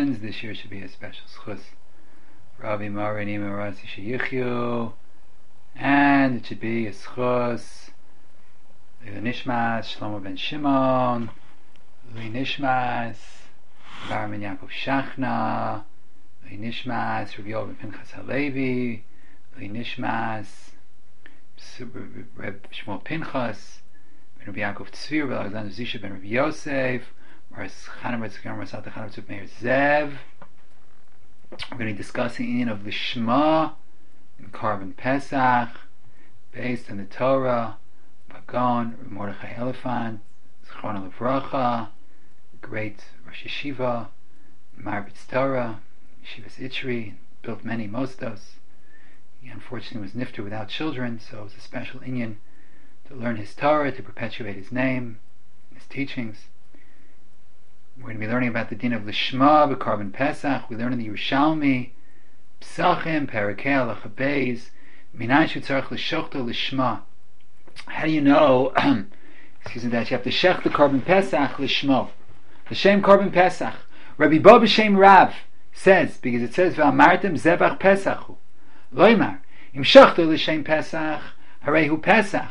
friends. This year should be a special schus. Rabbi Mari Nima Rasi Sheyichyu, and it should be a schus Nishmas Shlomo ben Shimon, Nishmas Barman Yaakov Shachna, Nishmas Rabbi Yoel ben Pinchas Halevi, Nishmas Reb Shmuel Pinchas ben Rabbi Yaakov Tzvi, Rabbi Alexander Zisha ben Rabbi Yosef, Maris Chanan ben Tzvi, Maris Alta Chanan ben Meir Zev. We're going to be discussing in of the Shema in Korban Pesach, based on the Torah, Bagon, Mordechai Elephant, Zichrono Livracha, great Rosh Yeshiva, Marbitz Torah, Yeshivas Itzri, built many mosdos. He unfortunately was nifter without children, so it was a special inyan to learn his Torah, to perpetuate his name, his teachings. We're going to be learning about the din of Lishma, B'Korban Pesach. We learn in the Yerushalmi, Psachim, Perakei Halacha Beis, Minayin Shetzarech L'Shochto Lishma. How do you know, excuse me, that you have to shech the Korban Pesach Lishmo? L'Shem Korban Pesach. Rabbi Bo B'Shem Rav says, because it says, V'amartem Zevach Pesachu. Loimar, Im Shochto L'Shem Pesach, Harehu Pesach.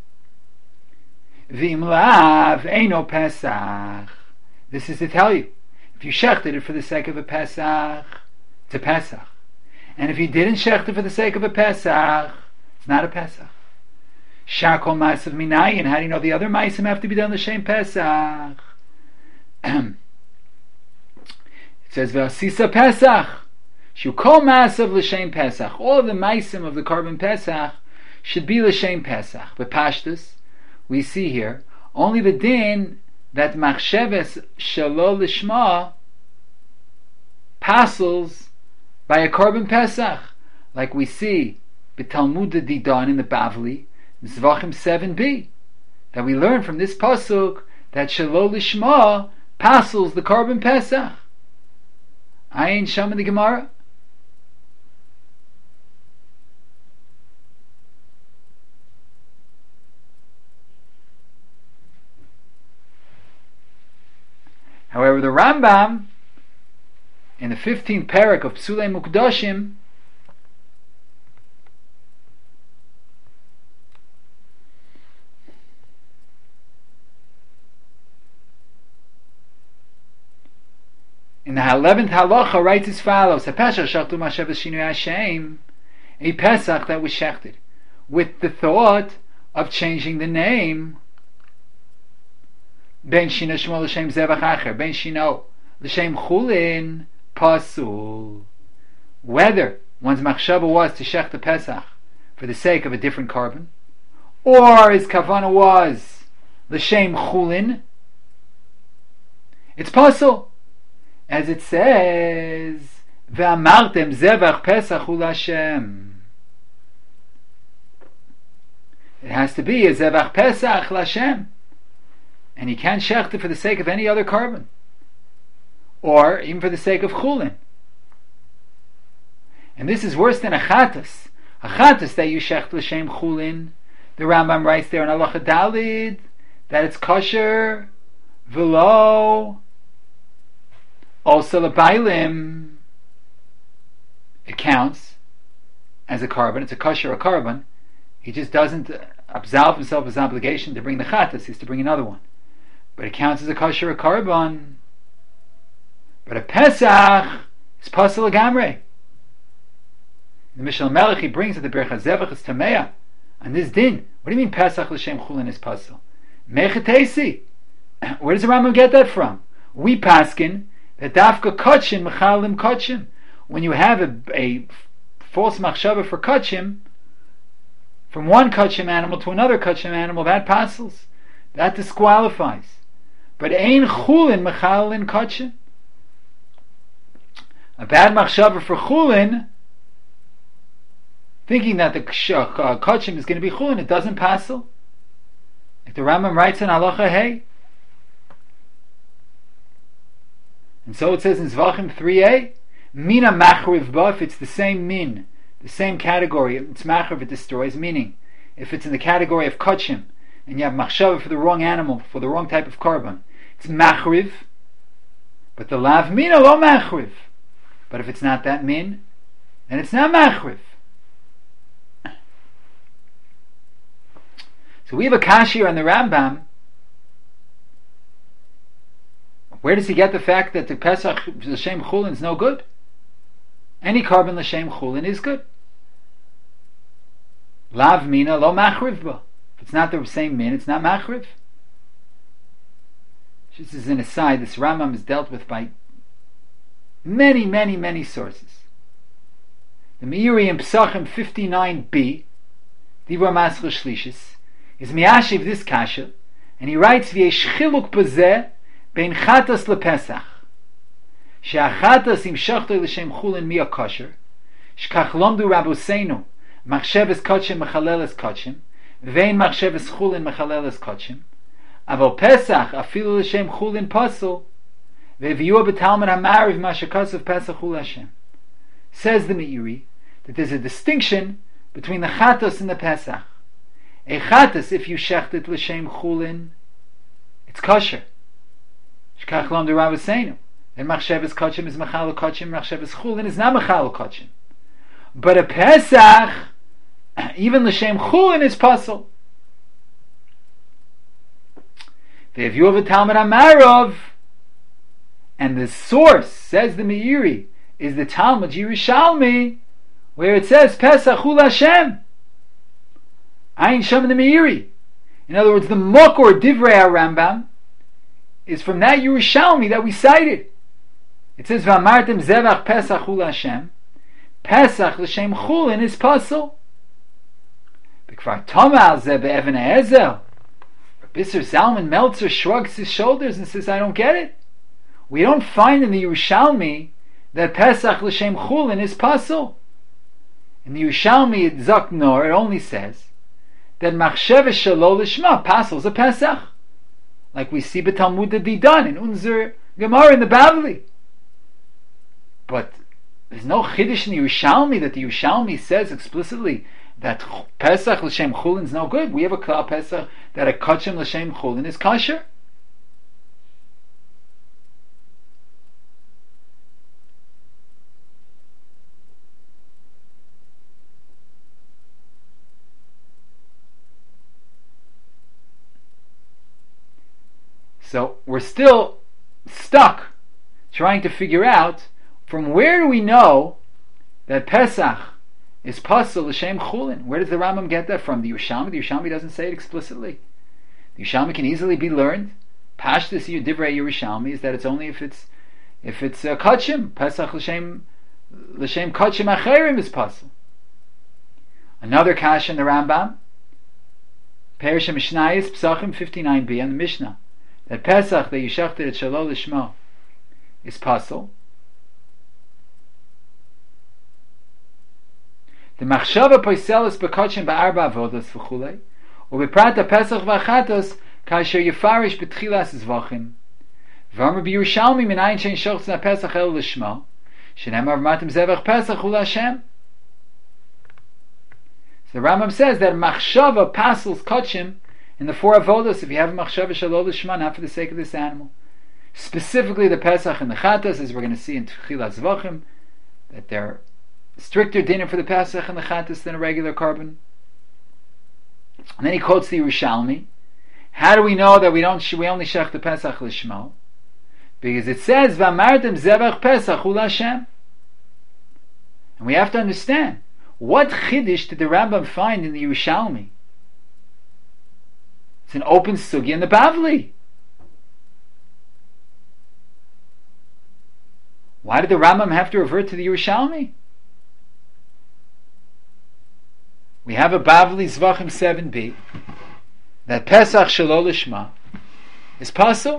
V'im Lav Eino Pesach. This is to tell you, if you shechted it for the sake of a Pesach, it's a Pesach. And if you didn't shecht it for the sake of a Pesach, it's not a Pesach. Shakol Ma'asav Minayin. How do you know the other Ma'asim have to be done the same Pesach? It says, V'asisa Pesach. Shukol Ma'asav L'Shem Pesach. All of the Ma'asim of the Korban Pesach should be L'Shem Pesach. But Pashtus, we see here, only the din that machsheves shelo lishma passes by a Korban Pesach, like we see b'Talmud Didan in the Bavli, Zvachim 7b, that we learn from this pasuk that shelo lishma passes the Korban Pesach. Ayin Sham in the Gemara. However, the Rambam, in the 15th parak of Psulei Mukdashim, in the 11th halacha writes as follows: a Pesach that was shechted with the thought of changing the name. Ben Shino Shmo L'Shem Zevach Acher, Ben Shino L'Shem Chulin Pasul. Whether one's machshava was to shech the Pesach for the sake of a different korban, or his kavana was L'Shem Chulin, it's pasul. As it says, V'amartem Zevach Pesach Hu L'Shem. It has to be a Zevach Pesach L'Shem. And you can't shecht it for the sake of any other korban, or even for the sake of chulin. And this is worse than a chatas. A chatas that you shecht l'shem chulin. The Rambam writes there in Halacha Dalid that it's kosher v'lo also l'bailim. It counts as a korban. It's a kosher a korban. He just doesn't absolve himself of his obligation to bring the chatas. He has to bring another one. But it counts as a kosher a korban. But a Pesach is pasul agamre. The Mishnah Melech, he brings that the Berach HaZevach is tameya on this din. What do you mean Pesach l'shem chulin is pasul? Mechatesi. Where does the Rambam get that from? We paskin that dafka kachim mechalim kachim. When you have a false machshava for kachim, from one kachim animal to another kachim animal, that pasels. That disqualifies. But ein chulin mechalin kachim. A bad machshava for chulin, thinking that the kachim is going to be chulin, it doesn't passel. Like the Rambam writes in Halacha Hey. And so it says in Zvachim 3a, mina machriv ba, if it's the same min, the same category, it's machriv, it destroys, meaning if it's in the category of kachim, and you have machshava for the wrong animal, for the wrong type of korban, it's machriv, But the lav mina lo machriv. But if it's not that min, then it's not machriv. So we have a kashir on the Rambam. Where does he get the fact that the Pesach l'shem chulin is no good? Any carbon l'shem chulin is good. Lav mina lo machriv ba. If it's not the same min, it's not machriv. Just as an aside, this Rambam is dealt with by many sources. The Meiri in Psachim 59b, Dibur Maschil Shlishis, is miyashiv this kasha, and he writes v'yesh chiluk b'zeh bein chatas lepesach, she'achatas im shachto l'shem chulin miya kosher, shkach lomdu raboseinu machsheves kotshim mechaleles kotshim, vein machsheves chulin mechaleles kotshim, aval pesach afilu l'shem chulin pasul, ve'viyua b'talmud ha'mariv mashakasav pesach chul Hashem. Says the Meiri that there's a distinction between the chatos and the pesach. A chatas, if you shecht it l'shem chulin, it's kosher. Shkach lom de Rabbeinu. Then machsheves kotshim is mechal kotshim, machsheves chulin is not mechal kotshim. But a pesach, even l'shem chulin is pasul. If you have a Talmud Amarov, and the source, says the Meiri, is the Talmud Yerushalmi, where it says Pesach Chul Hashem. Ayin Shem in the Meiri. In other words, the Mokor Divrei Rambam is from that Yerushalmi that we cited. It says V'amartem Zevach Pesach Chul Hashem. Pesach l'shem Chulin is pasul. B'kvar Tomal Zeh be'Evan HaEzel. Bisser Zalman Meltzer shrugs his shoulders and says, I don't get it. We don't find in the Yerushalmi that Pesach l'shem Chulin is pasul. In the Yerushalmi Zok Nor, it only says that Machsheves Shelo Lishma pasul is a Pesach, like we see b'Talmud Didan in Unzer Gemara in the Bavli. But there's no Chiddush in the Yerushalmi that the Yerushalmi says explicitly that Pesach l'shem Chulin is no good. We have a Klal Pesach that a Kotshim l'shem Chulin is kosher. So we're still stuck trying to figure out from where do we know that Pesach is pasul l'shem chulin. Where does the Rambam get that from? The Yerushalmi? The Yerushalmi doesn't say it explicitly. The Yerushalmi can easily be learned. Pashtus Divrei Yerushalmi is that it's only if it's kachim. Pesach l'shem kachim acherim is pasul. Another kasha in the Rambam, Perish Mishnayis Psachim 59b on the Mishnah, that Pesach that you shechted at Shelo Lishma is pasul. The machshava poiselis bekotshim ba'arba avodas v'chulei, u'beprata Pesach v'achatos kasher yefarish b'tchilas zvachim. V'amar b'Yerushalmi minayin shein shochz na Pesach el lishma, shenemar v'matim zevach Pesach ul Hashem. So the Rambam says that machshava pasels kotshim in the four avodas if you have a machshava shelo lishma, not for the sake of this animal. Specifically the Pesach and the Chatas, as we're going to see in Tchilas Zvachim, that they're stricter dinner for the Pesach and the Chatas than a regular carbon. And then he quotes the Yerushalmi. How do we know that we only shech the Pesach lishmo? Because it says V'amartem zevach Pesach ul Hashem. And we have to understand, what chiddush did the Rambam find in the Yerushalmi? It's an open sugi in the Bavli. Why did the Rambam have to revert to the Yerushalmi? We have a Bavli Zvachim 7b that Pesach Shelo Lishma is pasul.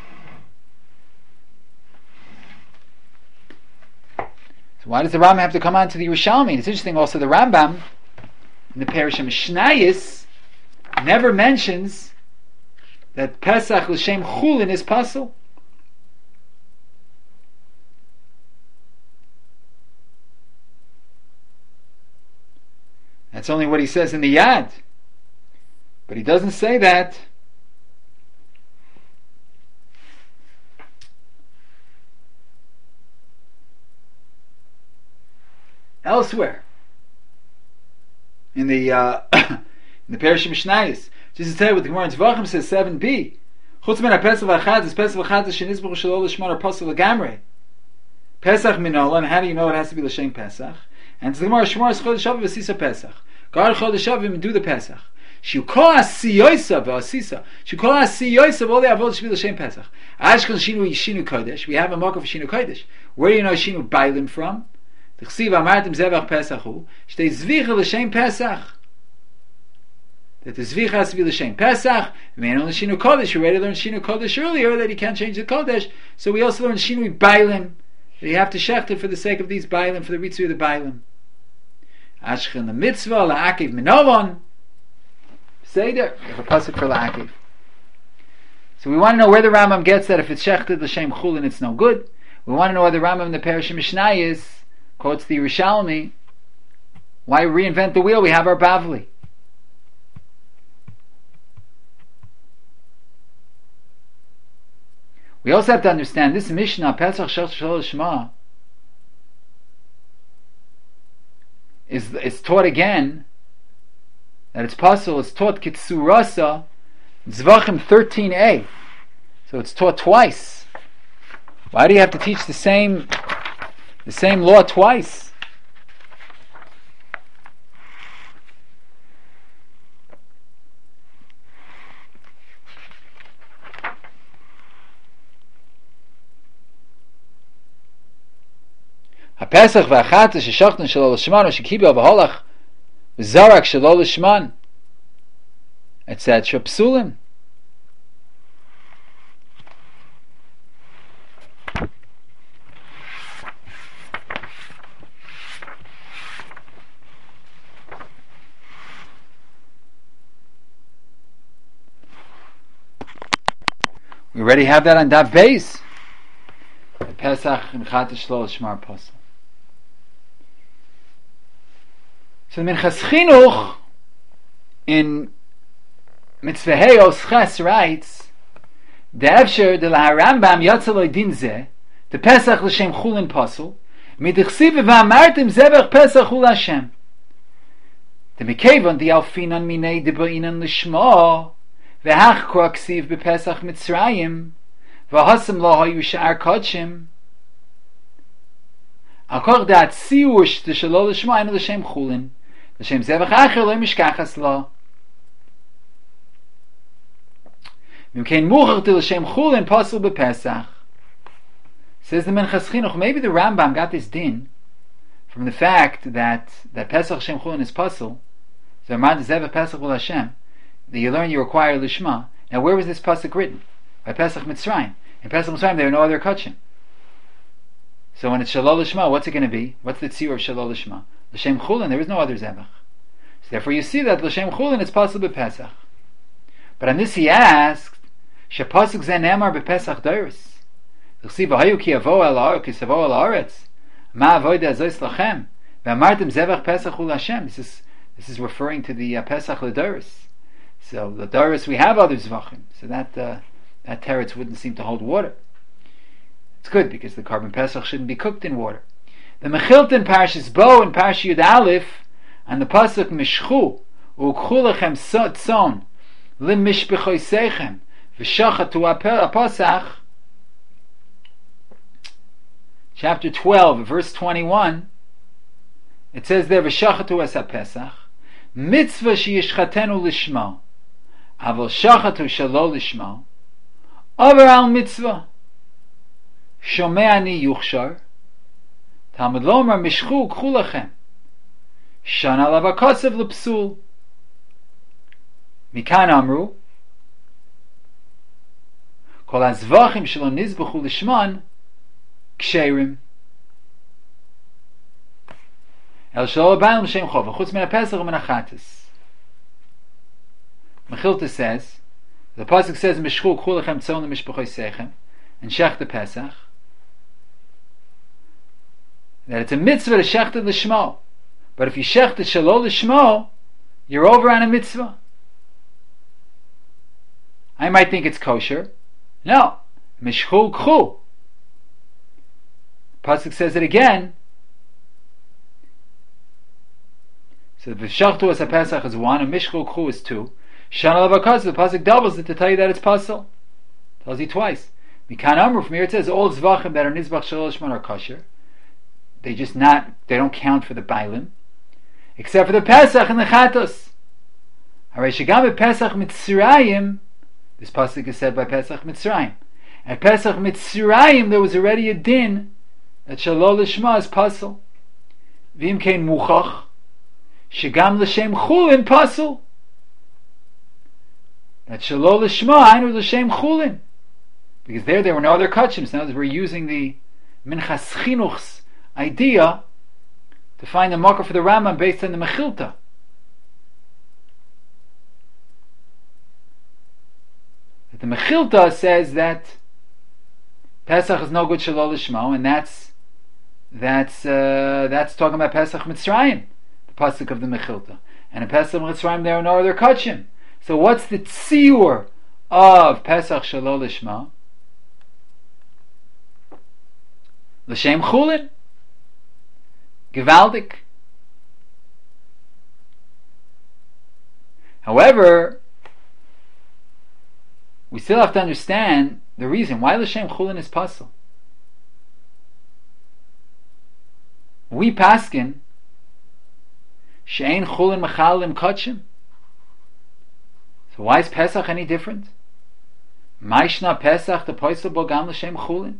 So why does the Rambam have to come on to the Yerushalmi? And it's interesting also the Rambam in the Perish Mishnayis never mentions that Pesach L'Shem Chulin is pasul. That's only what he says in the Yad. But he doesn't say that elsewhere in the in the Parashah Mishnayos. Just to tell you what the Gemara in Tvachim says, 7b. Chutz min ha-Pesach v'achadzis, Pesach v'achadzis shenizbuch shelo l'shman or pasuk l'gamrei. Pesach minola, and how do you know it has to be l'shem Pesach? And the Gemara Shmor is Chodesh Shavuot v'sisa Pesach. God Chodesh Shavuot and do the Pesach. Shukol asiyosa v'asisa. Shukol asiyosa, all the avot should be l'shem Pesach. Ashkol shinu kodesh. We have a mark of shinu kodesh. Where do you know shinu bailim from? The chsiv amartim zevach Pesachu. Shtei zvicha l'shem Pesach. That the zvich has to be l'shem Pesach. We may know the shinu kodesh. We already learned shinu kodesh earlier that he can't change the kodesh. So we also learned shinu bailim. That you have to shecht it for the sake of these bailim, for the ritzui of the bailim. Ashchen the mitzvah la'akiv minovon. Seder, you have a pasuk for la'akiv. So we want to know where the Rambam gets that if it's shechted l'shem chulin, it's no good. We want to know where the Rambam in the Parashah Mishnayos quotes the Yerushalmi. Why reinvent the wheel? We have our Bavli. We also have to understand this Mishnah, Pesach Shech Shel Shema, is taught again, that it's possible, it's taught Kitsurasa, Zvachim 13a. So it's taught twice. Why do you have to teach the same law twice? HaPesach v'achatz sheshachtan shelo l'shman u'shekibel v'holach v'zarak shelo l'shman. It's at Shapsulim. We already have that on Daf Beis. Pesach and Chatz shelo l'shmar pasuk. So the Minchas Chinuch in Mitzvah Heyos Ches writes, "De'evsher de la Rambam yatzaloi din zeh, the Pesach l'shem chulin pasul, midichsiv v'amartim zevach Pesach hu l'Hashem. The Mikevon di alfinan minei deboinan l'shma, v'hach kroksiv b'Pesach Mitzrayim, v'hasam lo hayu sha'ar kodshim, akor dat siush de shelo l'shma inu l'shem chulin, l'shem zevach acher lo mishkachas lo. Mimkein muchach de l'shem chulin pasul b'Pesach." Says the Minchas Chinuch, maybe the Rambam got this din from the fact that Pesach Shem Chulin is pasul. So Amad Zevach Pesach Ul Hashem, that you learn you require Lishma. Now where was this pasuk written? By Pesach Mitzrayim. In Pesach Mitzrayim there are no other kachim. So when it's Shalol Lishma, what's it going to be? What's the tzir of Shalol Lishma? L'shem Chulin, there is no other Zevach. So therefore you see that L'shem Chulin is pasul b'Pesach. But on this he asked, Shepasuk Zen Emar b'Pesach Doris. L'chsiv v'hayu ki avo el ha'aretz, ki savo el ha'aretz, ma avoida azois lachem, v'amartim zevach Pesach ul Hashem. This is referring to the Pesach L'Doris. So the Doris we have other zvachim. So that teretz wouldn't seem to hold water. It's good because the carbon Pesach shouldn't be cooked in water. The Mechilton Parashas Bo and Parashas Yud Aleph and the pasuk Mishchu u'kchu lechem tzon lim mishbechoisechem v'shachatu apasach. Chapter 12, verse 21, it says there, "V'shachatu es ha-Pesach, mitzvah sheyishchatenu lishmo, avol shachatu shelo lishmo, over al mitzvah, shomei ani yuchshar, Talmud lomar mishchu k'chu lachem, shan alav hakosev l'psul." Mikan amru, kol hazvachim shelo nizbuchu lishman, ksherim. El shelo b'ayim l'shem chova, chutz min ha-Pesach u'min ha-Chatas. Mechilta says, the pasuk says, "Mishchu k'chu lechem tzon l'mishbechoisechem," and shech the Pesach, that it's a mitzvah to shech the l'shmo. But if you shech the shelo l'shmo, you're over on a mitzvah. I might think it's kosher. No. Mishchu k'chu. Pasuk says it again. So the V'shachtu as HaPesach is 1, and Mishchu K'chu is 2. Shana Lavakaz, the Pasuk doubles it to tell you that it's Pasal. Tells you twice. Mikan Amru, from here it says, all Zvachim that are Nizbach Shalol Shman are kosher. They don't count for the Bailim. Except for the Pesach and the Chatos. Haray Shagam Pesach Mitzrayim, this Pasuk is said by Pesach Mitzrayim. At Pesach Mitzrayim there was already a din that Shalol Lishma is Pasal. V'im Kein Muchach, Shagam L'Shem Chulin Pasal. That Shalol Lishma, Ainu L'Shem Chulin. Because there were no other kachim. So now we're using the Minchas Chinuch's idea to find the marker for the Rambam based on the Mechilta. That the Mechilta says that Pesach is no good Shalol Lishma, and that's talking about Pesach Mitzrayim, the pasuk of the Mechilta. And in Pesach Mitzrayim there are no other kachim. So what's the tziur of Pesach Shalol Lishma? L'shem Chulin, Gevaldik. However, we still have to understand the reason why L'shem Chulin is pasul. We paskin she'ein Chulin mechalim kachim. So why is Pesach any different? Maishna Pesach the poisel bogam L'shem Chulin.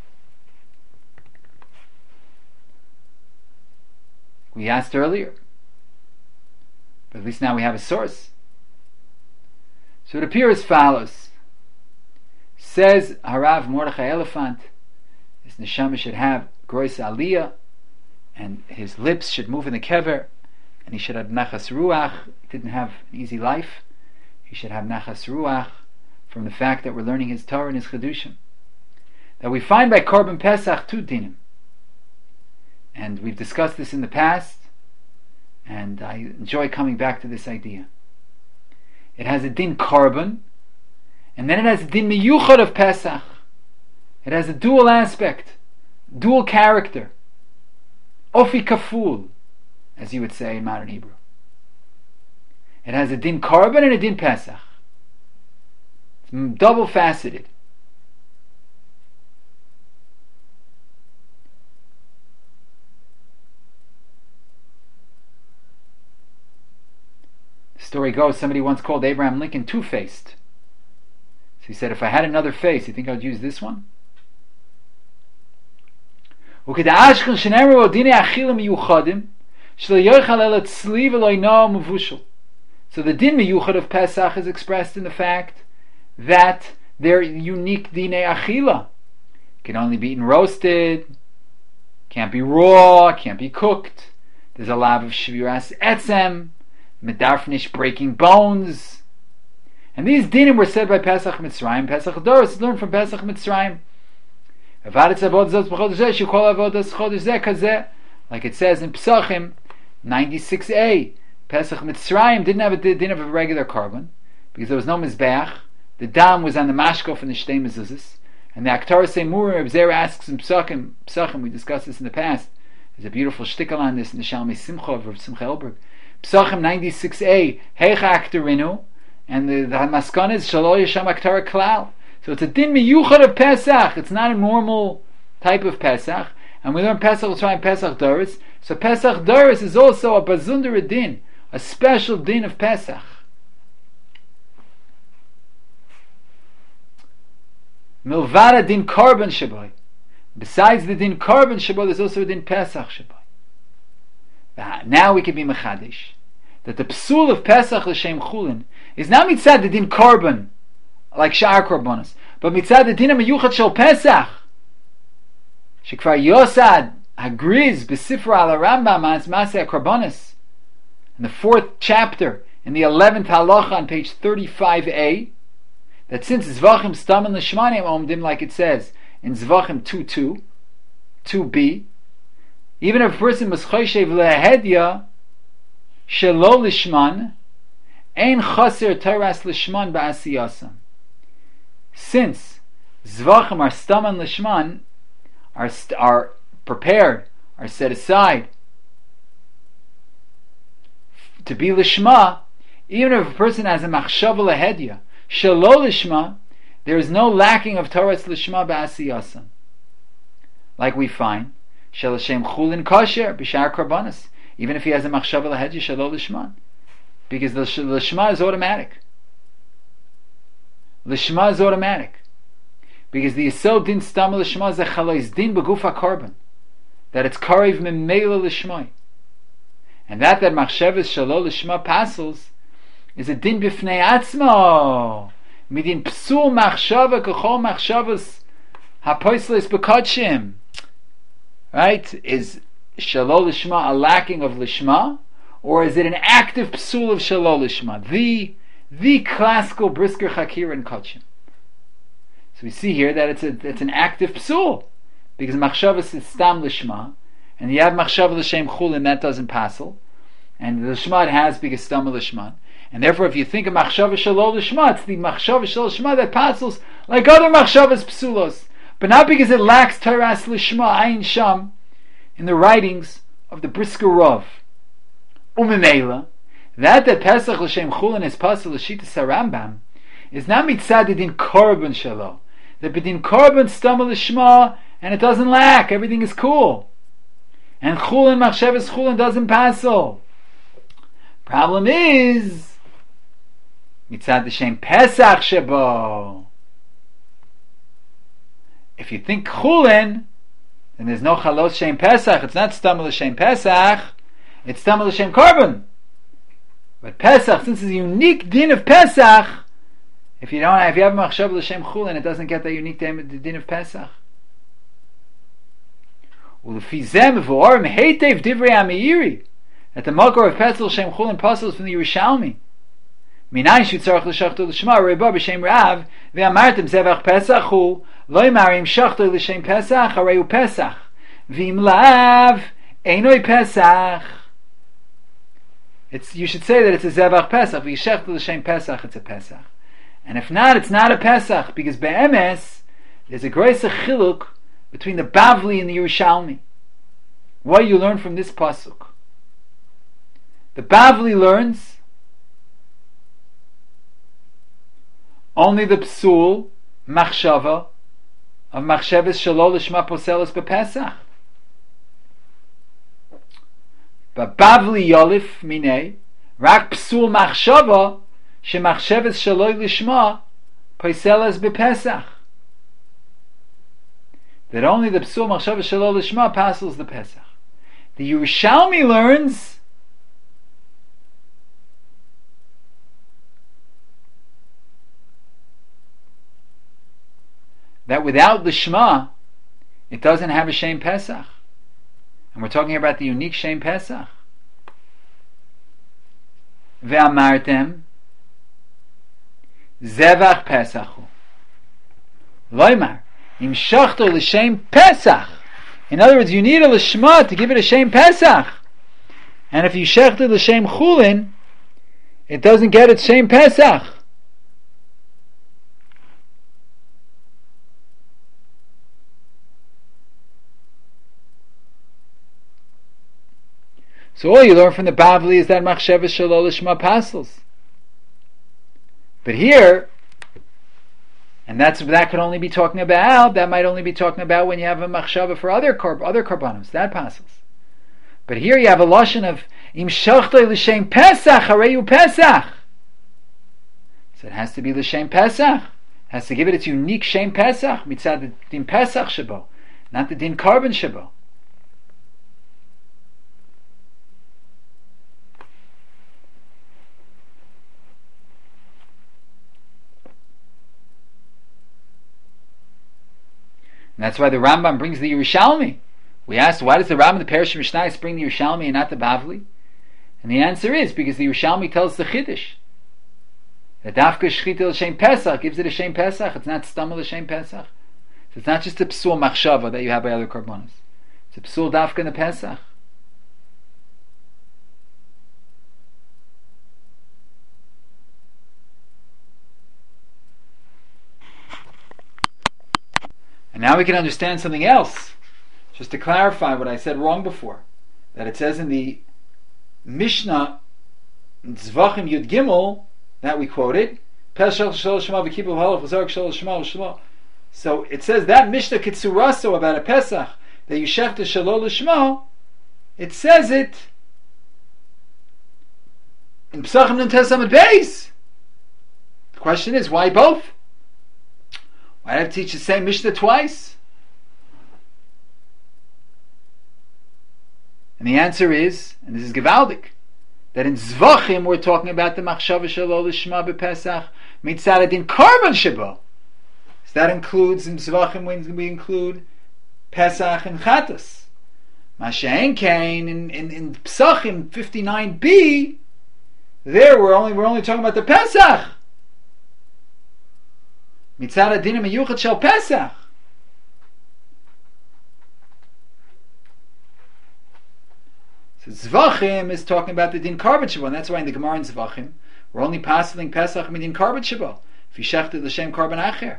We asked earlier, but at least now we have a source. So it appears as follows. Says Harav Mordechai Elephant, his neshama should have grois aliyah, and his lips should move in the kever, and he should have nachas ruach. He didn't have an easy life. He should have nachas ruach from the fact that we're learning his Torah and his chedushim. That we find by Korban Pesach 2 dinim. And we've discussed this in the past, and I enjoy coming back to this idea. It has a din korban, and then it has a din miyuchad of Pesach. It has a dual aspect, dual character, ofi kaful, as you would say in modern Hebrew. It has a din korban and a din Pesach. It's double faceted. The story goes, somebody once called Abraham Lincoln two-faced. So he said, if I had another face, you think I would use this one? So the din miyuchad of Pesach is expressed in the fact that they're unique dinei achila. Can only be eaten roasted, can't be raw, can't be cooked. There's a lav of shviras etzem, medarfnish, breaking bones. And these dinim were said by Pesach Mitzrayim. Pesach Doros is learned from Pesach Mitzrayim. Like it says in Pesachim 96a, Pesach Mitzrayim didn't have a din of a regular korban because there was no mizbeach. The dam was on the mashkof and the shtei mezuzos. And the Aktar Seimurim Reb Zera asks in Pesachim, we discussed this in the past. There's a beautiful shtickle on this in the Shalmei Simcha of Simcha Elberg. Pesachim 96a, Heicha Aktarinu, and the Maskana is Shalo Yesham Aktar Klal. So it's a din miyuchad of Pesach. It's not a normal type of Pesach. And we learn Pesach, we'll try in Pesach Doros. So Pesach Doros is also a bazundar din, a special din of Pesach. Milvada din korban shabai. Besides the din korban shabai, there's also a din Pesach shabai. Now we can be mechadish that the psul of Pesach l'shem chulin is not mitzad the din korban like shar korbanos, but mitzad the din miyuchad shel Pesach. Shekvar Yosad agrees besifra al Rambam as maseh korbanos in the 4th chapter in the 11th halacha on page 35a. That since Zvachim Stam and Lishmanim Omdim, like it says in Zvachim 2:2, 2b, even if a person was Choshev Lehedya Shelo Lishman, Ein Chaser Teras Lishman Ba'asiyasam. Since Zvachim are Stam and Lishman, are prepared, are set aside to be lishma, even if a person has a machshava lahedya, shelo lishma, there is no lacking of Torah's lishma ba'asiyasa. Like we find, shel Hashem chulin kosher b'shar karbanos, even if he has a machshava lahedya shelo lishma, because the lishma is automatic. Lishma is automatic. Because the Yisod din stam lishma is a chalais din begufa korban, that it's karev memela lishmai, and that machshavas shelo lishma pasels is a din b'fnei atzmo, midin psul machshava kachol machshavas hapoisles bekotshim. Right? Is shelo lishma a lacking of lishma, or is it an active psul of shelo lishma? The classical brisker chakir and kotshim. So we see here that it's an active psul, because machshavas is stam lishma, and you have machshava l'shem chulin, that doesn't passel, and the lishma it has because stam lishma, and therefore if you think of machshava shelo lishma, it's the machshava shelo lishma that passels like other machshavas psulos, but not because it lacks teras lishma ayin sham in the writings of the brisker Rav. Umimela, that Pesach l'shem chulin is passel l'shitas Rambam is not mitzad din korban shelo. The bedin korban stam lishma, and it doesn't lack. Everything is cool. And chulin machshavas chulin doesn't passel. Problem is mitzad l'shem Pesach shebo. If you think chulin, then there's no chalos shem Pesach. It's not stam l'shem Pesach. It's stam l'shem korban. But Pesach, since it's a unique din of Pesach, if you have machshav l'shem chulin, it doesn't get that unique din of Pesach. U'lefi zeh mevorim heitev divrei HaMeiri, that the makor of Pesach l'shem chulin pasels from the Yerushalmi. Minayin shutzarach l'shachto l'shma reba b'shem Rav ve'amartem zevach Pesach hu lo yimarim shachto l'shem Pesach harei Pesach v'im lav einoi Pesach. You should say that it's a zevach Pesach, v'yishachto l'shem Pesach, it's a Pesach. And if not, it's not a Pesach, because be'emes, there's a great chiluk between the Bavli and the Yerushalmi. What do you learn from this pasuk? The Bavli learns only the psul, machshava, of machshavas shelo lishma poselos bePesach. But Bavli yolif minei, rak psul machshava, shemachshavas shaloi lishma poselos bePesach. That only the psul machshavas shaloi lishma passes the Pesach. The Yerushalmi learns that without lishma, it doesn't have a Shem Pesach. And we're talking about the unique Shem Pesach. Ve'amartem zevach Pesachu loymar im shachto l'shem Pesach. In other words, you need a lishma to give it a Shem Pesach. And if you shechted l'shem chulin, it doesn't get its Shem Pesach. So all you learn from the Bavli is that machshavas shelo lishma pasels. But here, and that could only be talking about, that might only be talking about when you have a machshava for other karbanos, that pasels. But here you have a lashon of im shachtoi l'shem Pesach hareyu Pesach. So it has to be l'shem Pesach. It has to give it its unique Shem Pesach mitzad the din Pesach shebo, not the din karban shebo. And that's why the Rambam brings the Yerushalmi. We asked, why does the Rambam, the Perish Mishnayos, bring the Yerushalmi and not the Bavli? And the answer is because the Yerushalmi tells the Chiddush that Dafka Shchita L'Shem Pesach gives it a Shem Pesach. It's not Stamel L'Shem Pesach. So it's not just a Psul Machshava that you have by other Karbonos. It's a Psul Dafka in the Pesach. And now we can understand something else. Just to clarify what I said wrong before. That it says in the Mishnah Zvachim Yud Gimel, that we quoted, Pesach Shel Shema v'Kippur v'Halach v'Zarek Shel Shema v'Shema. So it says that Mishnah Kitsuraso about a Pesach that you shechta Shelo L'Shema. It says it in Pesachim Nun Tes Amud Beis. The question is, why both? Why do I have to teach the same Mishnah twice? And the answer is, and this is Gevaldik, that in Zvachim we're talking about the Machshava Shelo L'Shema b'Pesach Mitzad Adin Korban Sheba. So that includes in Zvachim when we include Pesach and Chatas. Masha'en Kain in Pesachim 59b, there we're only talking about the Pesach. Mitzad Adin Miyuchat Shel Pesach. Zvachim is talking about the din korban sheba, and that's why in the Gemara in Zvachim we're only passing Pesach midin korban sheba. If you shechted l'shem korban acher,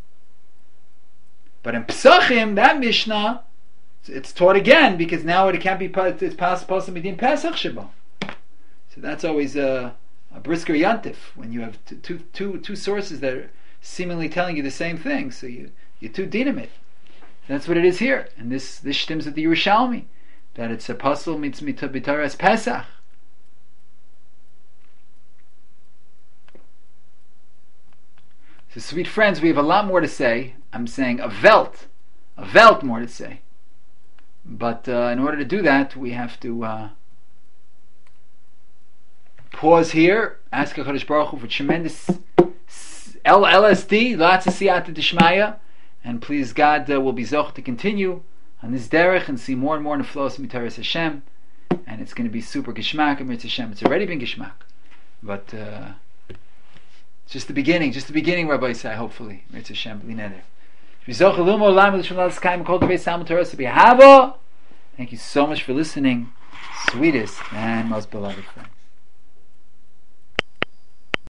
but in Pesachim that Mishnah it's taught again because now it can't be it's passed midin Pesach sheba. So that's always a brisker yantif when you have two sources that are seemingly telling you the same thing. So you two dinamit. That's what it is here, and this stems at the Yerushalmi, that it's a puzzle mitzvah b'taras Pesach. So, sweet friends, we have a lot more to say. I'm saying a velt more to say. But in order to do that, we have to pause here, ask HaKadosh Baruch Hu for tremendous LSD, lots of siyata d'shmaya, and please God will be zoch to continue on this derech and see more and more neflos mitaras Hashem, and it's going to be super geshmak and Mirz Hashem. It's already been geshmak, but it's just the beginning, Rabbi Yisai, hopefully Mirz Hashem b'li neder. Thank you so much for listening, sweetest and most beloved friend.